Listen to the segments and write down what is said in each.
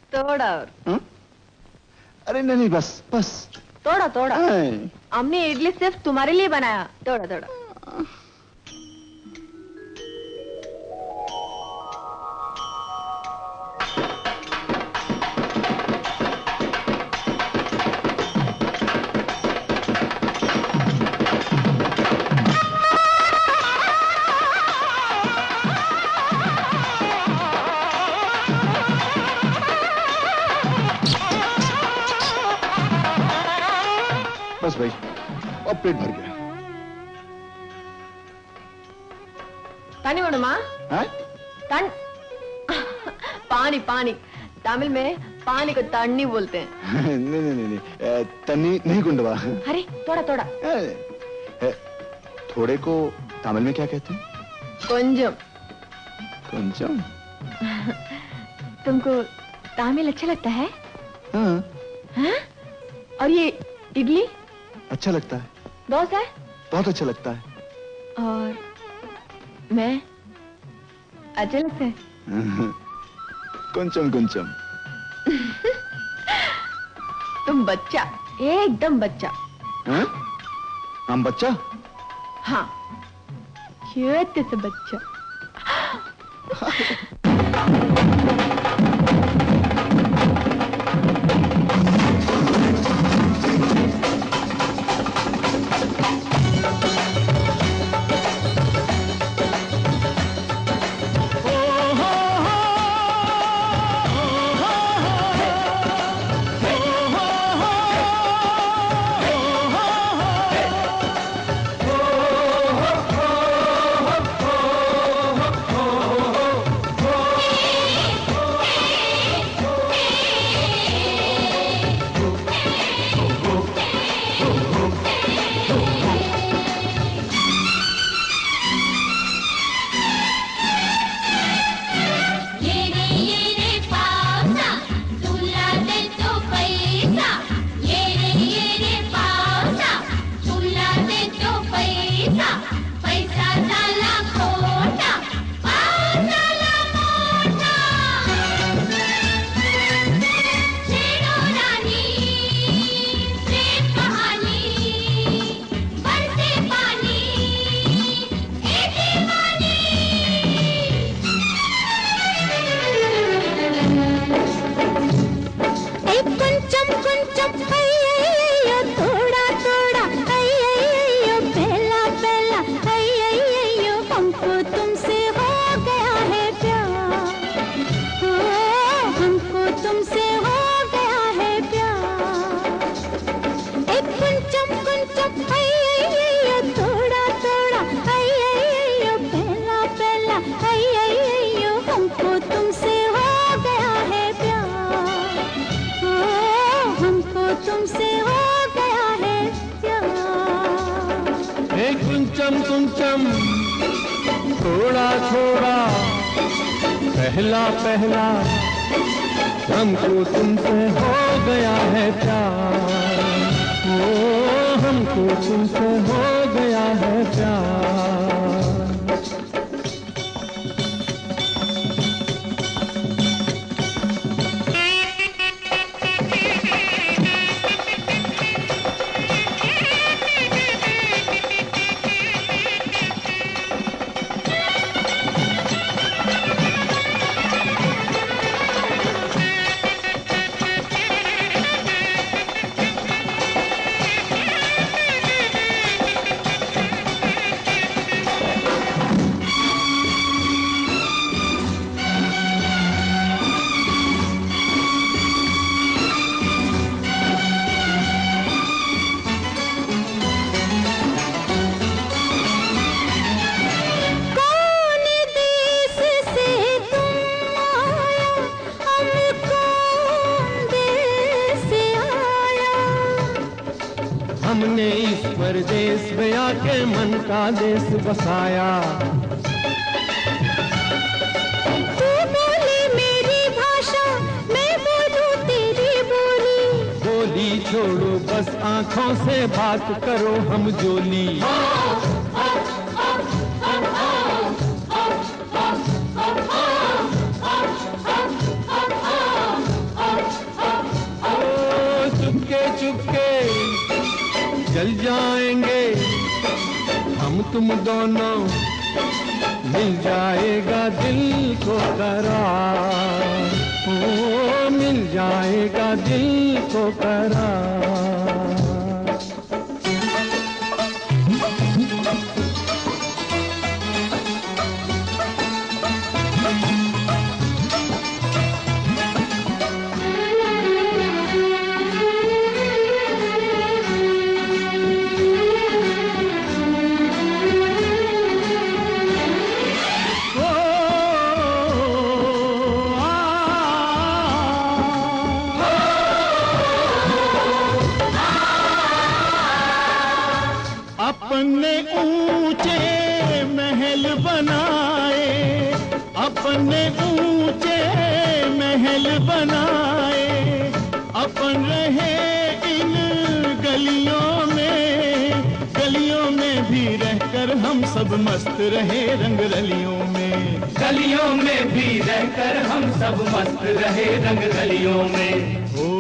थोड़ा और। अरे नहीं नहीं, बस बस थोड़ा थोड़ा। हमने इडली सिर्फ तुम्हारे लिए बनाया, थोड़ा थोड़ा। बस भाई, अब पेट भर गया। पानी वेणुमा? पानी पानी, तमिल में पानी को तन्नी बोलते हैं। नहीं नहीं नहीं, तन्नी नहीं गुंडवा। अरे थोड़ा थोड़ा। थोड़े को तमिल में क्या कहते हैं? कुंजम। कुंजम? तुमको तमिल अच्छा लगता है? हाँ। हाँ? और ये इडली? अच्छा लगता है। डोसा है? बहुत अच्छा लगता है। और मैं अच्छा लगता है? कुंचम कुंचम। तुम बच्चा, एकदम बच्चा। हाँ? हम बच्चा? हाँ, छोटे से बच्चा। थोड़ा थोड़ा पहला पहला हमको तुमसे हो गया है प्यार। ओ हमको तुमसे हो गया है प्यार। हमने इस परदेश में आके मन का देश बसाया। तू बोले मेरी भाषा, मैं बोलूं तेरी बोली। बोली छोड़ो बस आँखों से बात करो हम जोली। तुम दोनों मिल जाएगा दिल को करार, ओ मिल जाएगा दिल को करार। अपने ऊंचे महल बनाए, अपने ऊंचे महल बनाए, अपन रहे इन गलियों में भी रहकर हम सब मस्त रहे रंग रलियों में, गलियों में भी रहकर हम सब मस्त रहे रंग गलियों में।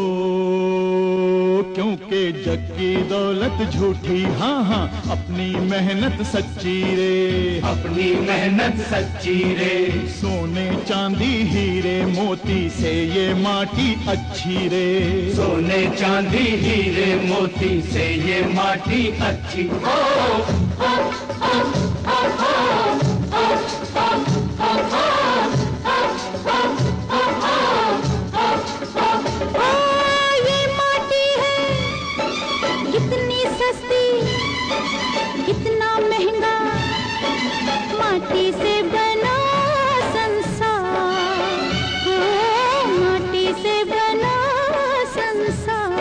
क्योंकि जग की दौलत झूठी, हाँ हाँ अपनी मेहनत सच्ची रे, अपनी मेहनत सच्ची रे। सोने चांदी हीरे मोती से ये माटी अच्छी रे, सोने चांदी हीरे मोती से ये माटी अच्छी। कितना महंगा माटी से बना संसार, माटी से बना संसार।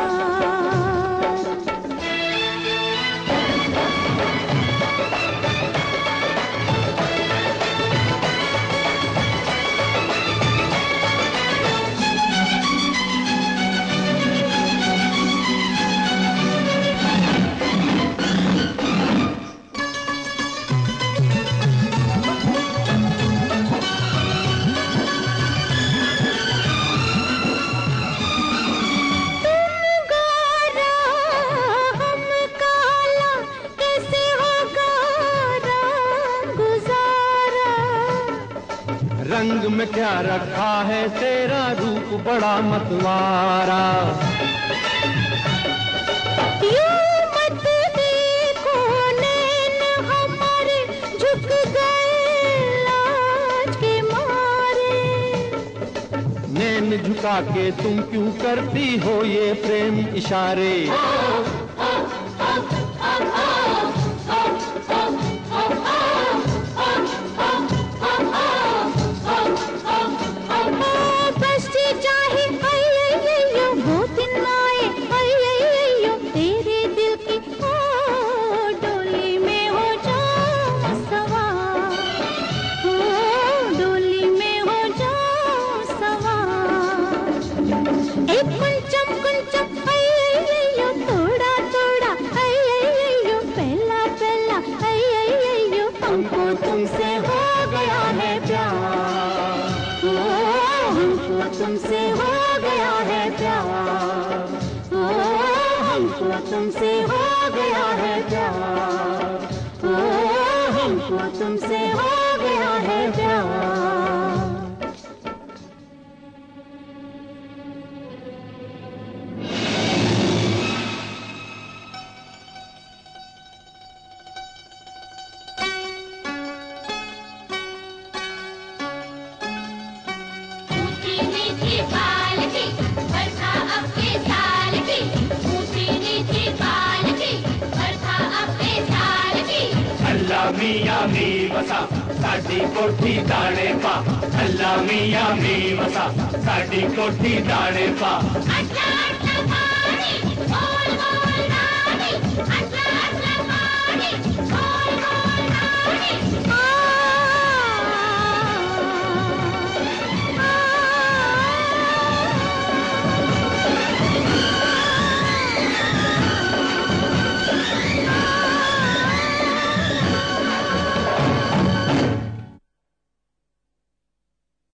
रंग में क्या रखा है तेरा रूप बड़ा मतवारा। यूं मत देखो नैन हमारे झुक गए लाज के मारे। नैन झुका के तुम क्यों करती हो ये प्रेम इशारे। तुमसे हो गया है प्यार, हमको तुमसे हो गया है प्यार, हमको तुमसे हो गया है प्यार, हमको तुमसे हो गया है प्यार। मियां मी वसा साडी कोठी दाणे पा, अल्लाह मियां मी वसा साडी कोठी दाणे पा। अच्छा अच्छा पानी बोल बोल रानी, अच्छा